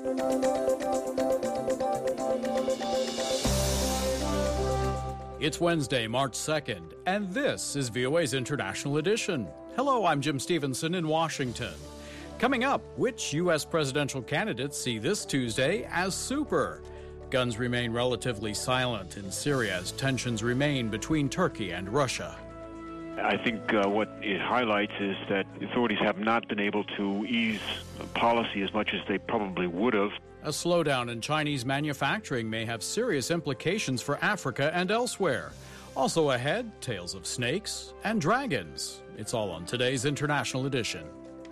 It's Wednesday, March 2nd, and this is VOA's International Edition. Hello, I'm Jim Stevenson in Washington. Coming up, which U.S. presidential candidates see this Tuesday as super? Guns remain relatively silent in Syria as tensions remain between Turkey and Russia. I think what it highlights is that authorities have not been able to ease policy as much as they probably would have. A slowdown in Chinese manufacturing may have serious implications for Africa and elsewhere. Also ahead, tales of snakes and dragons. It's all on today's International Edition.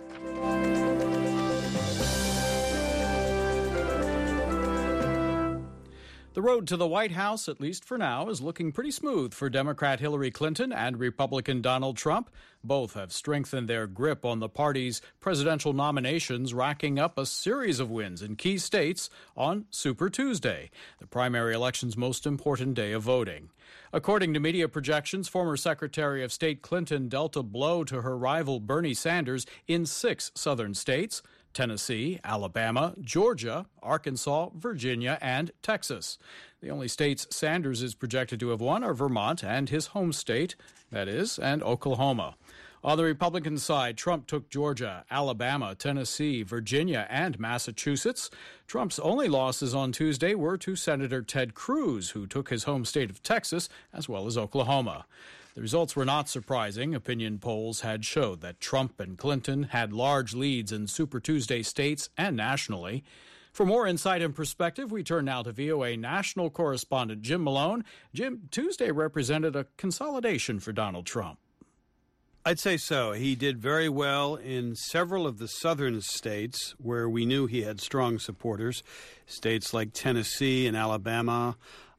The road to the White House, at least for now, is looking pretty smooth for Democrat Hillary Clinton and Republican Donald Trump. Both have strengthened their grip on the party's presidential nominations, racking up a series of wins in key states on Super Tuesday, the primary election's most important day of voting. According to media projections, former Secretary of State Clinton dealt a blow to her rival Bernie Sanders in 6 southern states: Tennessee, Alabama, Georgia, Arkansas, Virginia, and Texas. The only states Sanders is projected to have won are Vermont and his home state, that is, and Oklahoma. On the Republican side, Trump took Georgia, Alabama, Tennessee, Virginia, and Massachusetts. Trump's only losses on Tuesday were to Senator Ted Cruz, who took his home state of Texas, as well as Oklahoma. The results were not surprising. Opinion polls had showed that Trump and Clinton had large leads in Super Tuesday states and nationally. For more insight and perspective, we turn now to VOA national correspondent Jim Malone. Jim, Tuesday represented a consolidation for Donald Trump. I'd say so. He did very well in several of the southern states where we knew he had strong supporters, states like Tennessee and Alabama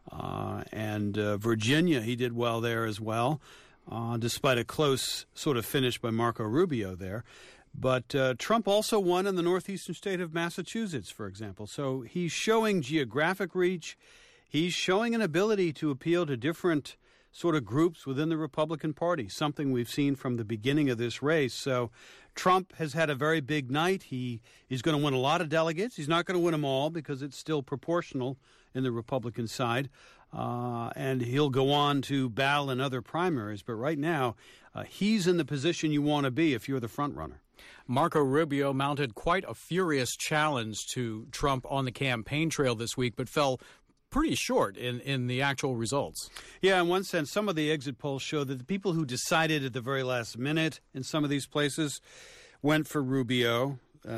and Virginia. He did well there as well, despite a close sort of finish by Marco Rubio there. But Trump also won in the northeastern state of Massachusetts, for example. So he's showing geographic reach. He's showing an ability to appeal to different sort of groups within the Republican Party, something we've seen from the beginning of this race. So Trump has had a very big night. He is going to win a lot of delegates. He's not going to win them all because it's still proportional in the Republican side. And he'll go on to battle in other primaries. But right now, he's in the position you want to be if you're the front runner. Marco Rubio mounted quite a furious challenge to Trump on the campaign trail this week, but fell pretty short in the actual results. Yeah, in one sense, some of the exit polls show that the people who decided at the very last minute in some of these places went for Rubio.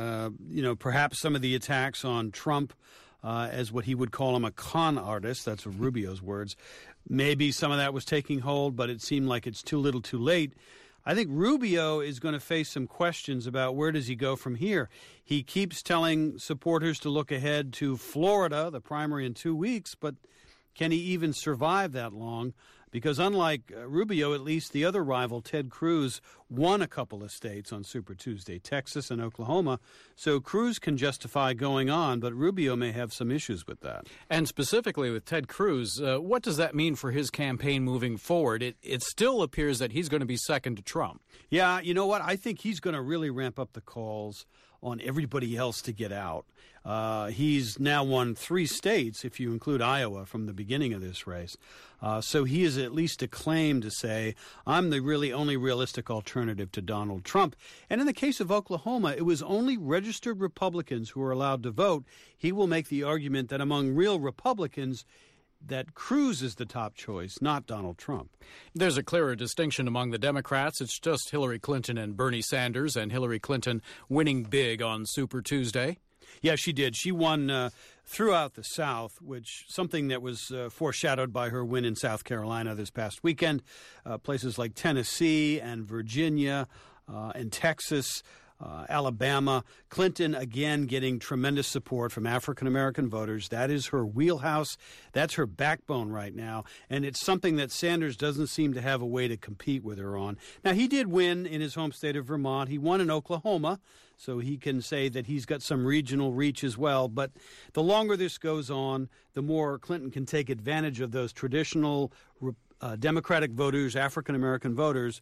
Perhaps some of the attacks on Trump as what he would call him a con artist, that's Rubio's words. Maybe some of that was taking hold, but it seemed like it's too little too late. I think Rubio is going to face some questions about where does he go from here. He keeps telling supporters to look ahead to Florida, the primary in 2 weeks, but can he even survive that long? Because unlike Rubio, at least the other rival, Ted Cruz, won a couple of states on Super Tuesday, Texas and Oklahoma. So Cruz can justify going on, but Rubio may have some issues with that. And specifically with Ted Cruz, what does that mean for his campaign moving forward? It still appears that he's going to be second to Trump. Yeah, you know what? I think he's going to really ramp up the calls on everybody else to get out. He's now won 3 states, if you include Iowa, from the beginning of this race. So he is at least a claim to say, I'm the really only realistic alternative to Donald Trump. And in the case of Oklahoma, it was only registered Republicans who were allowed to vote. He will make the argument that among real Republicans, that Cruz is the top choice, not Donald Trump. There's a clearer distinction among the Democrats. It's just Hillary Clinton and Bernie Sanders, and Hillary Clinton winning big on Super Tuesday. Yeah, she did. She won throughout the South, which something that was foreshadowed by her win in South Carolina this past weekend. Places like Tennessee and Virginia and Texas, Alabama. Clinton, again, getting tremendous support from African-American voters. That is her wheelhouse. That's her backbone right now. And it's something that Sanders doesn't seem to have a way to compete with her on. Now, he did win in his home state of Vermont. He won in Oklahoma, so he can say that he's got some regional reach as well. But the longer this goes on, the more Clinton can take advantage of those traditional Democratic voters, African-American voters,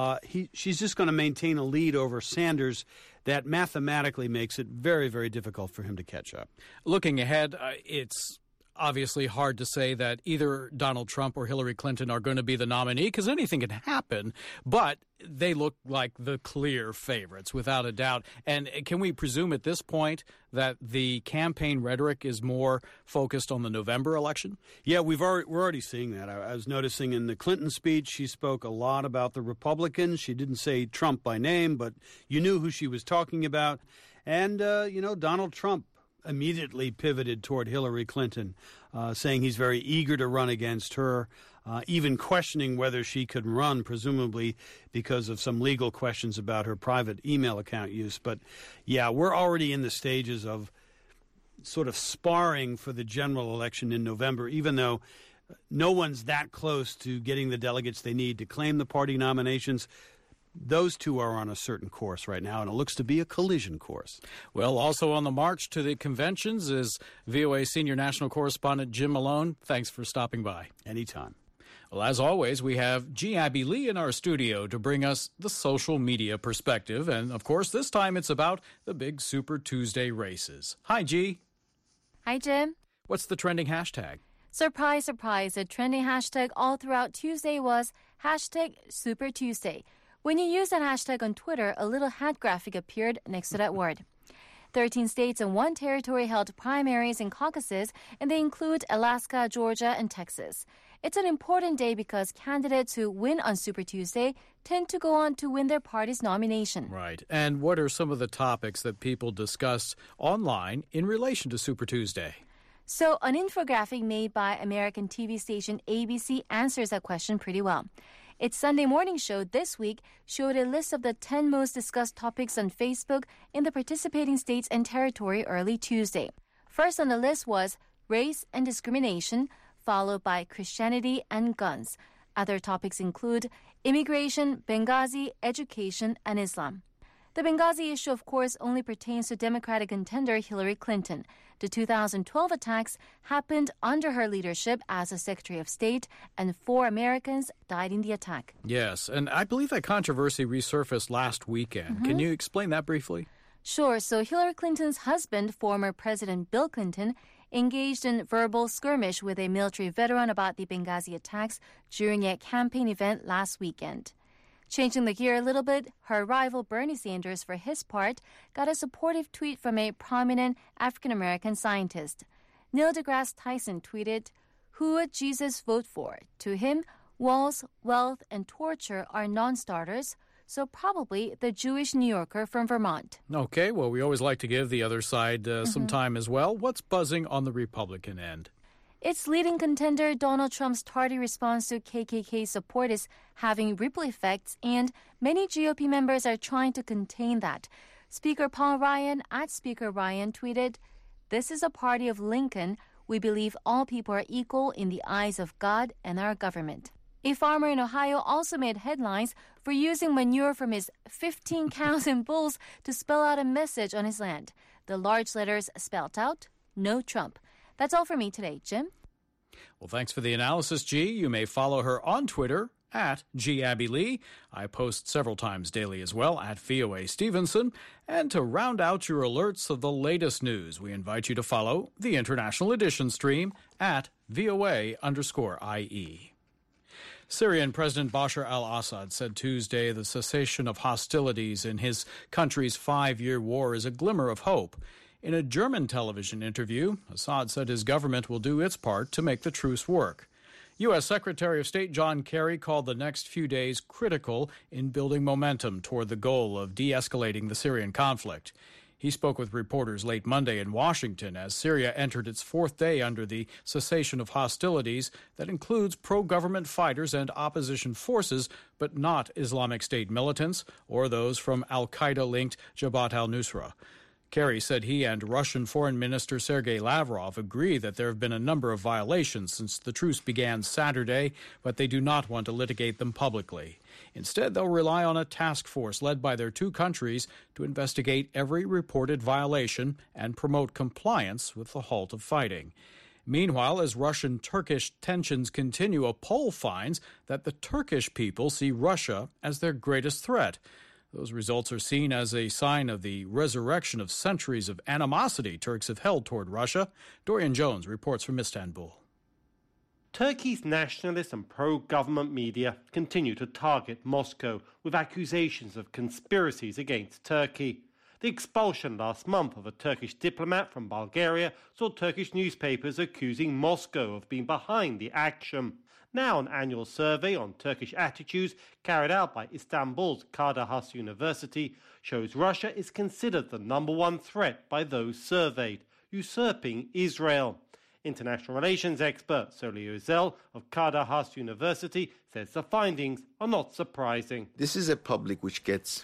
she's just going to maintain a lead over Sanders that mathematically makes it very, very difficult for him to catch up. Looking ahead, it's obviously hard to say that either Donald Trump or Hillary Clinton are going to be the nominee because anything can happen, but they look like the clear favorites without a doubt. And can we presume at this point that the campaign rhetoric is more focused on the November election? Yeah, we're already seeing that. I was noticing in the Clinton speech, she spoke a lot about the Republicans. She didn't say Trump by name, but you knew who she was talking about. And, Donald Trump immediately pivoted toward Hillary Clinton, saying he's very eager to run against her, even questioning whether she could run, presumably because of some legal questions about her private email account use. But, yeah, we're already in the stages of sort of sparring for the general election in November, even though no one's that close to getting the delegates they need to claim the party nominations. Those two are on a certain course right now, and it looks to be a collision course. Well, also on the march to the conventions is VOA senior national correspondent Jim Malone. Thanks for stopping by. Anytime. Well, as always, we have G. Abby Lee in our studio to bring us the social media perspective. And, of course, this time it's about the big Super Tuesday races. Hi, G. Hi, Jim. What's the trending hashtag? Surprise, surprise. The trending hashtag all throughout Tuesday was hashtag Super Tuesday. When you use that hashtag on Twitter, a little hat graphic appeared next to that word. 13 states and 1 territory held primaries and caucuses, and they include Alaska, Georgia, and Texas. It's an important day because candidates who win on Super Tuesday tend to go on to win their party's nomination. Right. And what are some of the topics that people discuss online in relation to Super Tuesday? So an infographic made by American TV station ABC answers that question pretty well. Its Sunday morning show this week showed a list of the 10 most discussed topics on Facebook in the participating states and territory early Tuesday. First on the list was race and discrimination, followed by Christianity and guns. Other topics include immigration, Benghazi, education, and Islam. The Benghazi issue, of course, only pertains to Democratic contender Hillary Clinton. The 2012 attacks happened under her leadership as a Secretary of State, and 4 Americans died in the attack. Yes, and I believe that controversy resurfaced last weekend. Can you explain that briefly? Sure. So Hillary Clinton's husband, former President Bill Clinton, engaged in verbal skirmish with a military veteran about the Benghazi attacks during a campaign event last weekend. Changing the gear a little bit, her rival Bernie Sanders, for his part, got a supportive tweet from a prominent African-American scientist. Neil deGrasse Tyson tweeted, "Who would Jesus vote for? To him, walls, wealth, and torture are non-starters, so probably the Jewish New Yorker from Vermont." Okay, well, we always like to give the other side some time as well. What's buzzing on the Republican end? Its leading contender, Donald Trump's tardy response to KKK support, is having ripple effects, and many GOP members are trying to contain that. Speaker Paul Ryan at Speaker Ryan tweeted, "This is a party of Lincoln. We believe all people are equal in the eyes of God and our government." A farmer in Ohio also made headlines for using manure from his 15 cows and bulls to spell out a message on his land. The large letters spelled out, "No Trump." That's all for me today, Jim. Well, thanks for the analysis, G. You may follow her on Twitter at @GAbbyLee. I post several times daily as well at VOA Stevenson. And to round out your alerts of the latest news, we invite you to follow the International Edition stream at VOA_IE. Syrian President Bashar al-Assad said Tuesday the cessation of hostilities in his country's 5-year war is a glimmer of hope. In a German television interview, Assad said his government will do its part to make the truce work. U.S. Secretary of State John Kerry called the next few days critical in building momentum toward the goal of de-escalating the Syrian conflict. He spoke with reporters late Monday in Washington as Syria entered its 4th day under the cessation of hostilities that includes pro-government fighters and opposition forces, but not Islamic State militants or those from al-Qaeda-linked Jabhat al-Nusra. Kerry said he and Russian Foreign Minister Sergei Lavrov agree that there have been a number of violations since the truce began Saturday, but they do not want to litigate them publicly. Instead, they'll rely on a task force led by their 2 countries to investigate every reported violation and promote compliance with the halt of fighting. Meanwhile, as Russian-Turkish tensions continue, a poll finds that the Turkish people see Russia as their greatest threat. Those results are seen as a sign of the resurrection of centuries of animosity Turks have held toward Russia. Dorian Jones reports from Istanbul. Turkey's nationalist and pro-government media continue to target Moscow with accusations of conspiracies against Turkey. The expulsion last month of a Turkish diplomat from Bulgaria saw Turkish newspapers accusing Moscow of being behind the action. Now, an annual survey on Turkish attitudes carried out by Istanbul's Kadir Has University shows Russia is considered the number one threat by those surveyed, usurping Israel. International relations expert Soli Özel of Kadir Has University says the findings are not surprising. This is a public which gets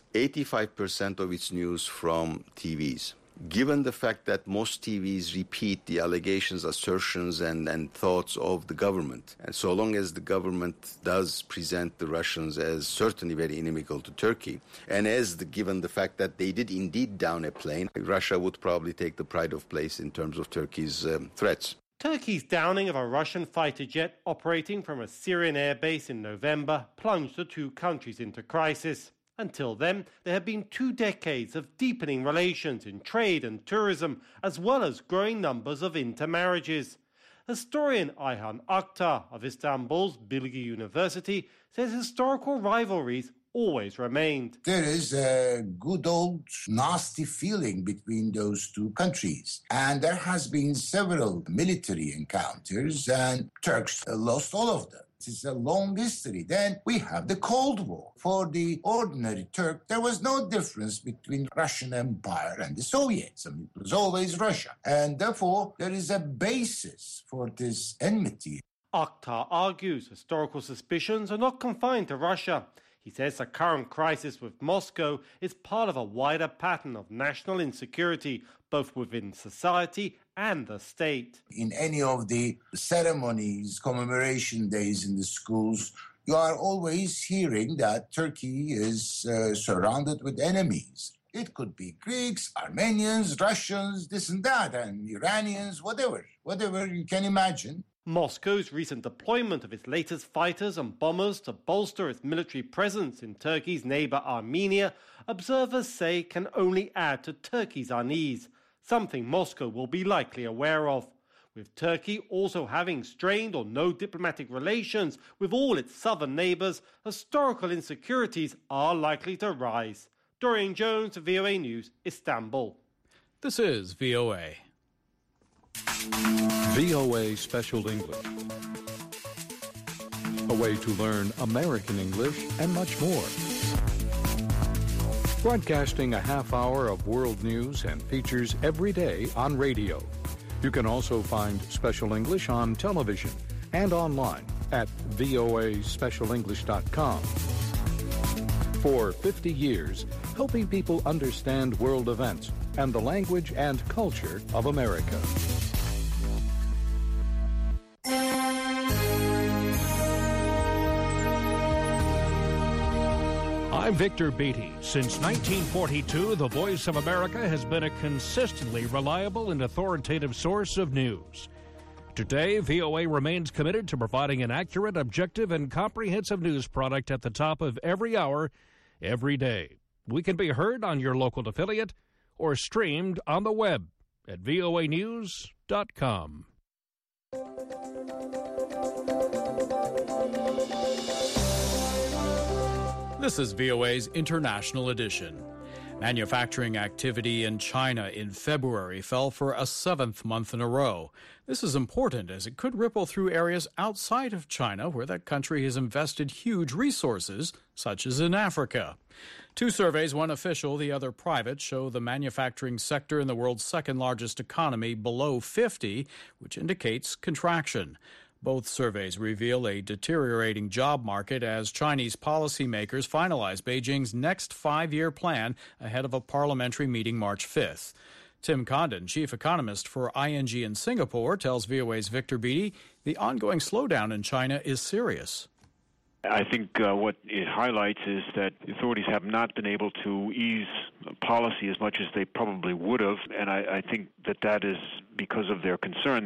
85% of its news from TVs. Given the fact that most TVs repeat the allegations, assertions, and thoughts of the government, and so long as the government does present the Russians as certainly very inimical to Turkey, and given the fact that they did indeed down a plane, Russia would probably take the pride of place in terms of Turkey's threats. Turkey's downing of a Russian fighter jet operating from a Syrian airbase in November plunged the two countries into crisis. Until then, there have been 2 decades of deepening relations in trade and tourism, as well as growing numbers of intermarriages. Historian Ayhan Akhtar of Istanbul's Bilgi University says historical rivalries always remained. There is a good old nasty feeling between those two countries. And there has been several military encounters and Turks lost all of them. It's a long history. Then we have the Cold War. For the ordinary Turk, there was no difference between Russian Empire and the Soviets. I mean, it was always Russia. And therefore, there is a basis for this enmity. Akhtar argues historical suspicions are not confined to Russia. He says the current crisis with Moscow is part of a wider pattern of national insecurity, both within society and the state. In any of the ceremonies, commemoration days in the schools, you are always hearing that Turkey is surrounded with enemies. It could be Greeks, Armenians, Russians, this and that, and Iranians, whatever you can imagine. Moscow's recent deployment of its latest fighters and bombers to bolster its military presence in Turkey's neighbour Armenia, observers say can only add to Turkey's unease, something Moscow will be likely aware of. With Turkey also having strained or no diplomatic relations with all its southern neighbours, historical insecurities are likely to rise. Dorian Jones, VOA News, Istanbul. This is VOA. VOA Special English. A way to learn American English and much more. Broadcasting a half hour of world news and features every day on radio. You can also find Special English on television and online at voaspecialenglish.com. For 50 years, helping people understand world events and the language and culture of America. I'm Victor Beattie. Since 1942, the Voice of America has been a consistently reliable and authoritative source of news. Today, VOA remains committed to providing an accurate, objective, and comprehensive news product at the top of every hour, every day. We can be heard on your local affiliate or streamed on the web at voanews.com. This is VOA's International Edition. Manufacturing activity in China in February fell for a 7th month in a row. This is important as it could ripple through areas outside of China where that country has invested huge resources, such as in Africa. 2 surveys, one official, the other private, show the manufacturing sector in the world's second largest economy below 50, which indicates contraction. Both surveys reveal a deteriorating job market as Chinese policymakers finalize Beijing's next 5-year plan ahead of a parliamentary meeting March 5th. Tim Condon, chief economist for ING in Singapore, tells VOA's Victor Beattie the ongoing slowdown in China is serious. I think what it highlights is that authorities have not been able to ease policy as much as they probably would have, and I think that is because of their concern that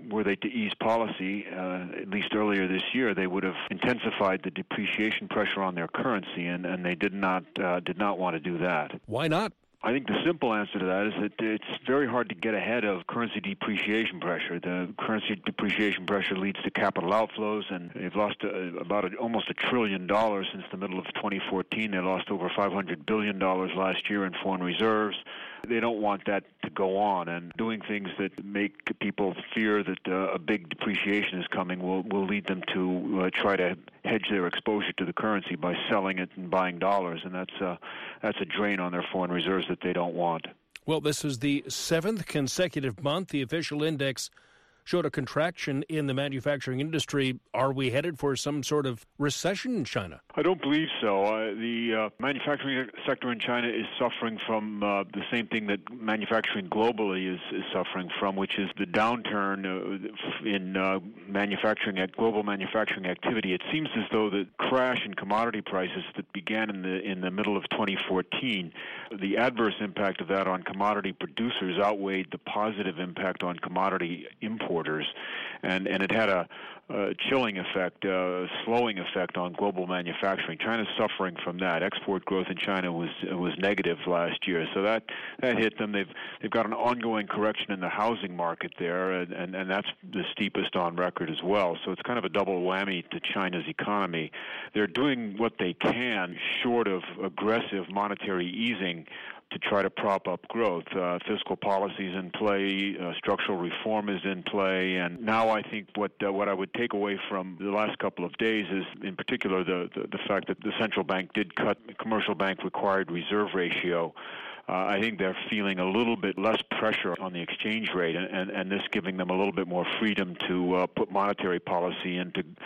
were they to ease policy, at least earlier this year, they would have intensified the depreciation pressure on their currency, and they did not want to do that. Why not? I think the simple answer to that is that it's very hard to get ahead of currency depreciation pressure. The currency depreciation pressure leads to capital outflows, and they've lost almost $1 trillion since the middle of 2014. They lost over $500 billion last year in foreign reserves. They don't want that to go on, and doing things that make people fear that a big depreciation is coming will lead them to try to hedge their exposure to the currency by selling it and buying dollars, and that's a drain on their foreign reserves that they don't want. Well, this is the 7th consecutive month the official index showed a contraction in the manufacturing industry. Are we headed for some sort of recession in China? I don't believe so. The manufacturing sector in China is suffering from the same thing that manufacturing globally is suffering from, which is the downturn in global manufacturing activity. It seems as though the crash in commodity prices that began in the middle of 2014, the adverse impact of that on commodity producers outweighed the positive impact on commodity importers. And it had a chilling effect, a slowing effect on global manufacturing. China's suffering from that. Export growth in China was negative last year, so that hit them. They've got an ongoing correction in the housing market there, and that's the steepest on record as well. So it's kind of a double whammy to China's economy. They're doing what they can, short of aggressive monetary easing, to try to prop up growth. Fiscal policy is in play, structural reform is in play, and now I think what I would take away from the last couple of days is, in particular, the fact that the central bank did cut the commercial bank required reserve ratio. I think they're feeling a little bit less pressure on the exchange rate, and this giving them a little bit more freedom to put monetary policy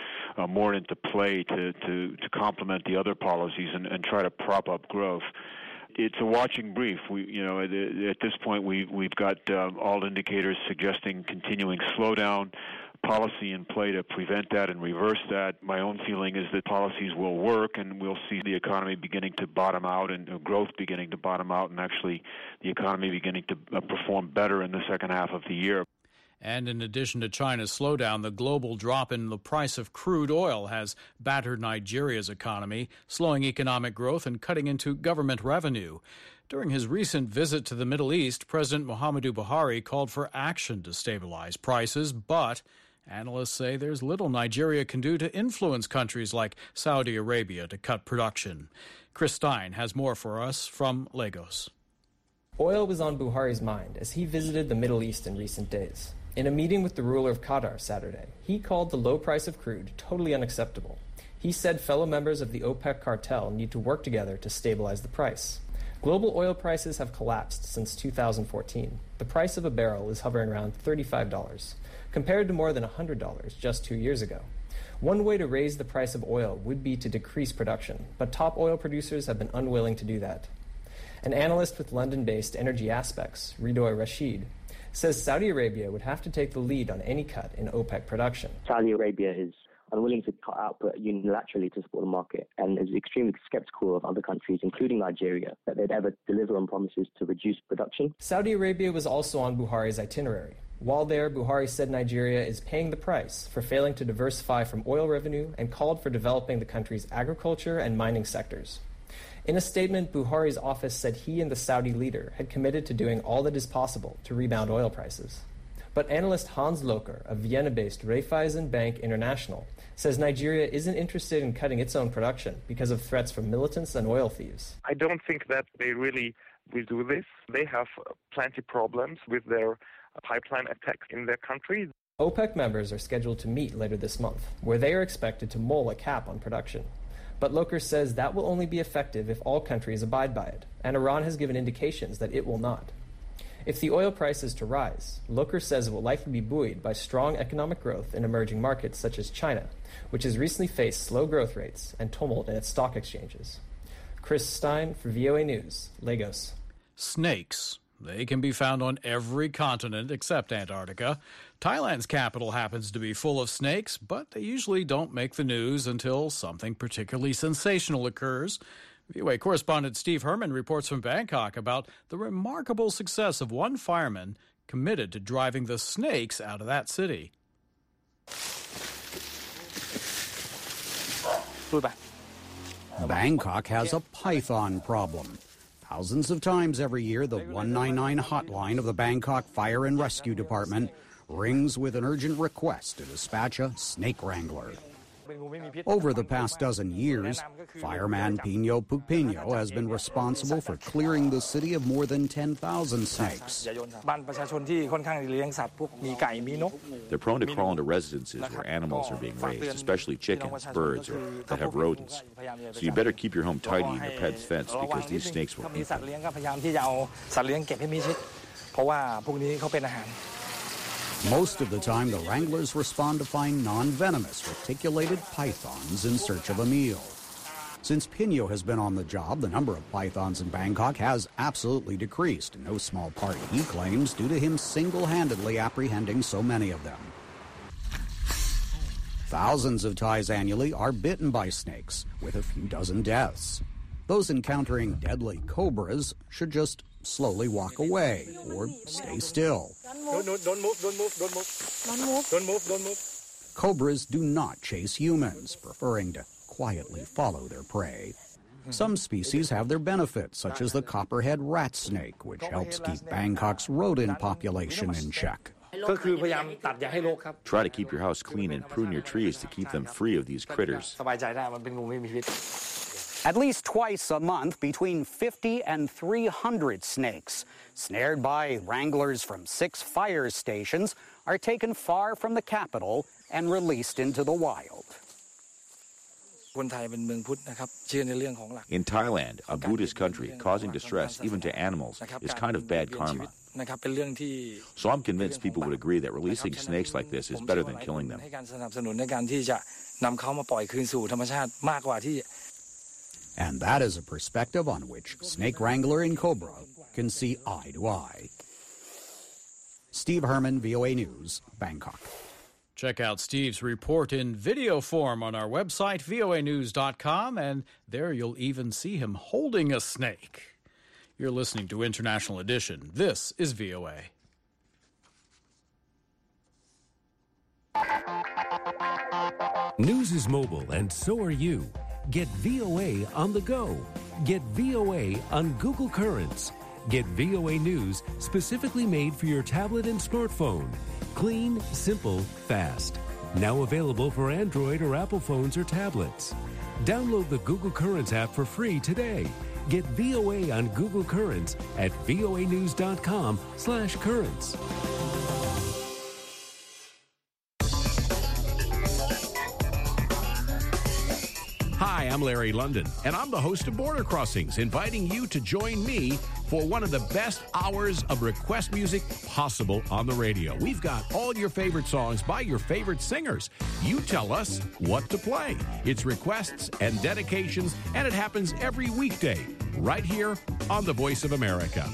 more into play to complement the other policies and try to prop up growth. It's a watching brief. At this point, we've got all indicators suggesting continuing slowdown, policy in play to prevent that and reverse that. My own feeling is that policies will work, and we'll see the economy beginning to bottom out and growth beginning to bottom out, and actually the economy beginning to perform better in the second half of the year. And in addition to China's slowdown, the global drop in the price of crude oil has battered Nigeria's economy, slowing economic growth and cutting into government revenue. During his recent visit to the Middle East, President Muhammadu Buhari called for action to stabilize prices, but analysts say there's little Nigeria can do to influence countries like Saudi Arabia to cut production. Chris Stein has more for us from Lagos. Oil was on Buhari's mind as he visited the Middle East in recent days. In a meeting with the ruler of Qatar Saturday, he called the low price of crude totally unacceptable. He said fellow members of the OPEC cartel need to work together to stabilize the price. Global oil prices have collapsed since 2014. The price of a barrel is hovering around $35, compared to more than $100 just 2 years ago. One way to raise the price of oil would be to decrease production, but top oil producers have been unwilling to do that. An analyst with London-based Energy Aspects, Ridoy Rashid, says Saudi Arabia would have to take the lead on any cut in OPEC production. Saudi Arabia is unwilling to cut output unilaterally to support the market and is extremely skeptical of other countries, including Nigeria, that they'd ever deliver on promises to reduce production. Saudi Arabia was also on Buhari's itinerary. While there, Buhari said Nigeria is paying the price for failing to diversify from oil revenue and called for developing the country's agriculture and mining sectors. In a statement, Buhari's office said he and the Saudi leader had committed to doing all that is possible to rebound oil prices. But analyst Hans Locher of Vienna-based Raiffeisen Bank International says Nigeria isn't interested in cutting its own production because of threats from militants and oil thieves. I don't think that they really will do this. They have plenty problems with their pipeline attacks in their country. OPEC members are scheduled to meet later this month, where they are expected to mull a cap on production. But Locher says that will only be effective if all countries abide by it, and Iran has given indications that it will not. If the oil price is to rise, Locher says it will likely be buoyed by strong economic growth in emerging markets such as China, which has recently faced slow growth rates and tumult in its stock exchanges. Chris Stein for VOA News, Lagos. Snakes. They can be found on every continent except Antarctica. Thailand's capital happens to be full of snakes, but they usually don't make the news until something particularly sensational occurs. VOA correspondent Steve Herman reports from Bangkok about the remarkable success of one fireman committed to driving the snakes out of that city. Bangkok has a python problem. Thousands of times every year, the 199 hotline of the Bangkok Fire and Rescue Department rings with an urgent request to dispatch a snake wrangler. Over the past dozen years, fireman Pino Pugpino has been responsible for clearing the city of more than 10,000 snakes. They're prone to crawl into residences where animals are being raised, especially chickens, birds, or that have rodents. So you better keep your home tidy and your pets fenced because these snakes will eat them. Most of the time, the wranglers respond to find non-venomous reticulated pythons in search of a meal. Since Pino has been on the job, the number of pythons in Bangkok has absolutely decreased, in no small part, he claims, due to him single-handedly apprehending so many of them. Thousands of Thais annually are bitten by snakes, with a few dozen deaths. Those encountering deadly cobras should just slowly walk away or stay still. Don't move. Cobras do not chase humans, preferring to quietly follow their prey. Some species have their benefits, such as the copperhead rat snake, which helps keep Bangkok's rodent population in check. Try to keep your house clean and prune your trees to keep them free of these critters. At least twice a month, between 50 and 300 snakes, snared by wranglers from 6 fire stations, are taken far from the capital and released into the wild. In Thailand, a Buddhist country, causing distress even to animals is kind of bad karma. So I'm convinced people would agree that releasing snakes like this is better than killing them. And that is a perspective on which snake wrangler in Cobra can see eye to eye. Steve Herman, VOA News, Bangkok. Check out Steve's report in video form on our website, voanews.com, and there you'll even see him holding a snake. You're listening to International Edition. This is VOA. News is mobile, and so are you. Get VOA on the go. Get VOA on Google Currents. Get VOA News specifically made for your tablet and smartphone. Clean, simple, fast. Now available for Android or Apple phones or tablets. Download the Google Currents app for free today. Get VOA on Google Currents at voanews.com/currents. Hi, I'm Larry London, and I'm the host of Border Crossings, inviting you to join me for one of the best hours of request music possible on the radio. We've got all your favorite songs by your favorite singers. You tell us what to play. It's requests and dedications, and it happens every weekday right here on The Voice of America.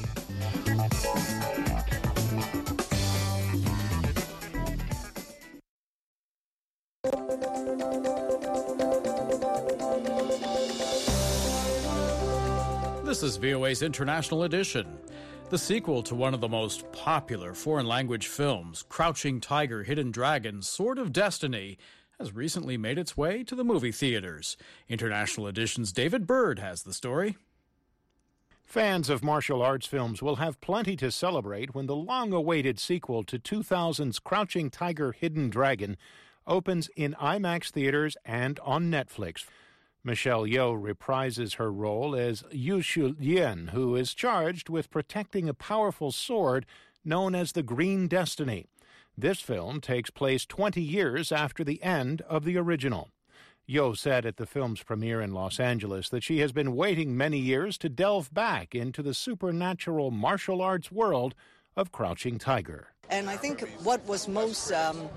This is VOA's International Edition. The sequel to one of the most popular foreign language films, Crouching Tiger, Hidden Dragon, Sword of Destiny, has recently made its way to the movie theaters. International Edition's David Bird has the story. Fans of martial arts films will have plenty to celebrate when the long-awaited sequel to 2000's Crouching Tiger, Hidden Dragon opens in IMAX theaters and on Netflix. Michelle Yeoh reprises her role as Yu Shu-lien, who is charged with protecting a powerful sword known as the Green Destiny. This film takes place 20 years after the end of the original. Yeoh said at the film's premiere in Los Angeles that she has been waiting many years to delve back into the supernatural martial arts world of Crouching Tiger. And I think what was most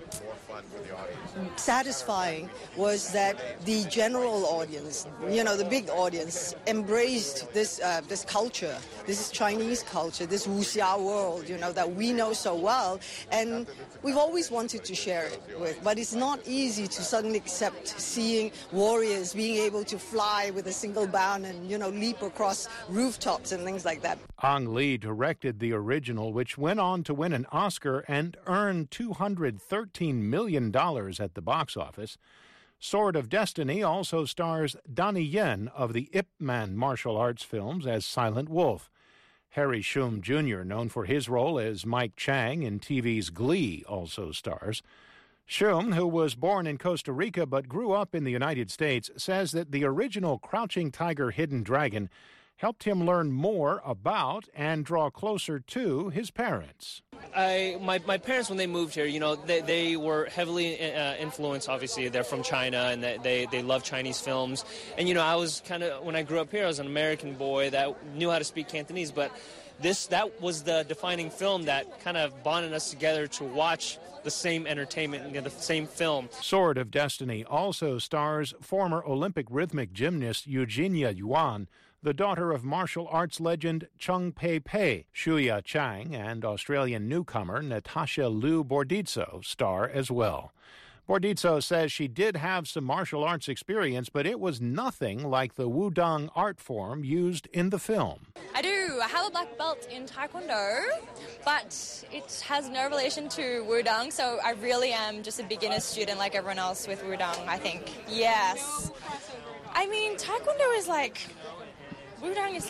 satisfying was that the general audience, the big audience, embraced this culture. This is Chinese culture, this wuxia world, that we know so well. And we've always wanted to share it with. But it's not easy to suddenly accept seeing warriors being able to fly with a single bound and, leap across rooftops and things like that. Ang Lee directed the original, which went on to win an Oscar and earn $213 million at the box office. Sword of Destiny also stars Donnie Yen of the Ip Man martial arts films as Silent Wolf. Harry Shum Jr., known for his role as Mike Chang in TV's Glee, also stars. Shum, who was born in Costa Rica but grew up in the United States, says that the original Crouching Tiger, Hidden Dragon helped him learn more about and draw closer to his parents. My parents, when they moved here, they were heavily influenced. Obviously, they're from China, and they love Chinese films. And, I was when I grew up here, I was an American boy that knew how to speak Cantonese, but that was the defining film that kind of bonded us together to watch the same entertainment, the same film. Sword of Destiny also stars former Olympic rhythmic gymnast Eugenia Yuan, the daughter of martial arts legend Chung Pei Pei. Shuya Chang and Australian newcomer Natasha Liu Bordizzo star as well. Bordizzo says she did have some martial arts experience, but it was nothing like the Wudang art form used in the film. I do. I have a black belt in Taekwondo, but it has no relation to Wudang, so I really am just a beginner student like everyone else with Wudang, I think. Yes. I mean, Taekwondo is Wudang is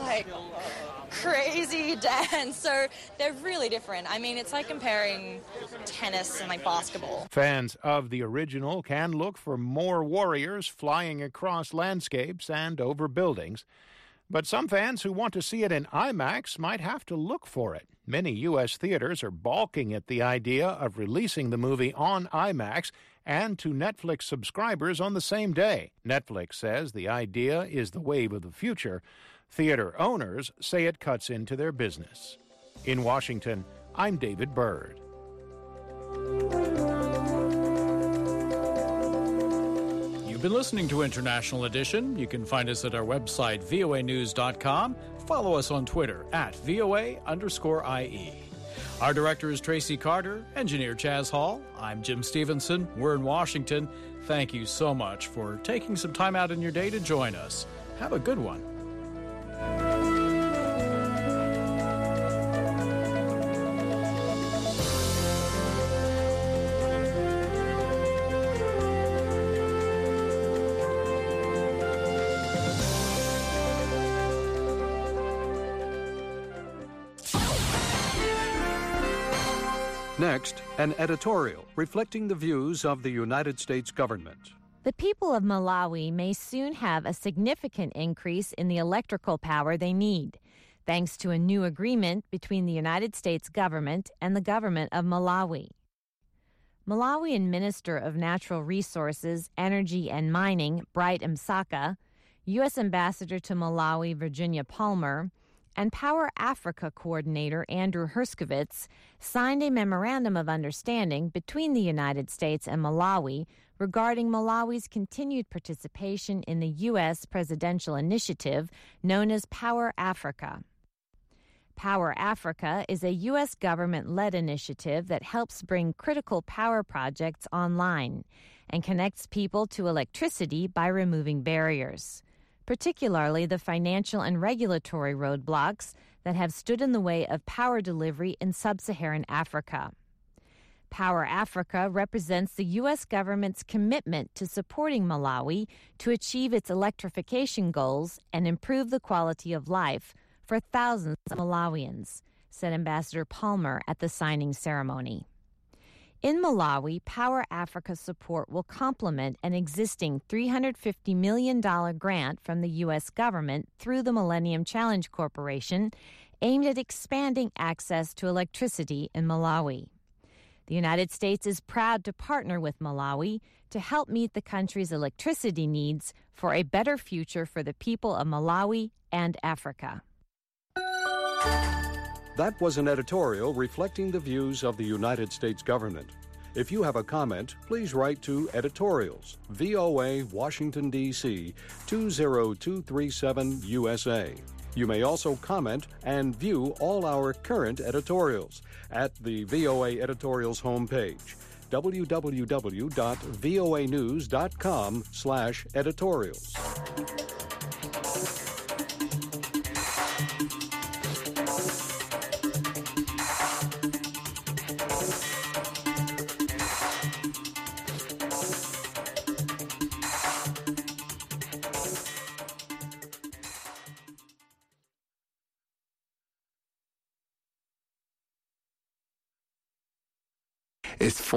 crazy dance, so they're really different. I mean, it's like comparing tennis and basketball. Fans of the original can look for more warriors flying across landscapes and over buildings. But some fans who want to see it in IMAX might have to look for it. Many U.S. theaters are balking at the idea of releasing the movie on IMAX and to Netflix subscribers on the same day. Netflix says the idea is the wave of the future. Theater owners say it cuts into their business. In Washington, I'm David Byrd. You've been listening to International Edition. You can find us at our website, voanews.com. Follow us on Twitter at @VOA_IE. Our director is Tracy Carter, engineer Chaz Hall. I'm Jim Stevenson. We're in Washington. Thank you so much for taking some time out in your day to join us. Have a good one. Next, an editorial reflecting the views of the United States government. The people of Malawi may soon have a significant increase in the electrical power they need, thanks to a new agreement between the United States government and the government of Malawi. Malawian Minister of Natural Resources, Energy and Mining, Bright Msaka, U.S. Ambassador to Malawi, Virginia Palmer, and Power Africa Coordinator Andrew Herskovitz signed a memorandum of understanding between the United States and Malawi regarding Malawi's continued participation in the U.S. presidential initiative known as Power Africa. Power Africa is a U.S. government-led initiative that helps bring critical power projects online and connects people to electricity by removing barriers, particularly the financial and regulatory roadblocks that have stood in the way of power delivery in sub-Saharan Africa. Power Africa represents the U.S. government's commitment to supporting Malawi to achieve its electrification goals and improve the quality of life for thousands of Malawians, said Ambassador Palmer at the signing ceremony. In Malawi, Power Africa support will complement an existing $350 million grant from the U.S. government through the Millennium Challenge Corporation aimed at expanding access to electricity in Malawi. The United States is proud to partner with Malawi to help meet the country's electricity needs for a better future for the people of Malawi and Africa. That was an editorial reflecting the views of the United States government. If you have a comment, please write to Editorials, VOA, Washington, D.C., 20237 USA. You may also comment and view all our current editorials at the VOA Editorials homepage, www.voanews.com/editorials. is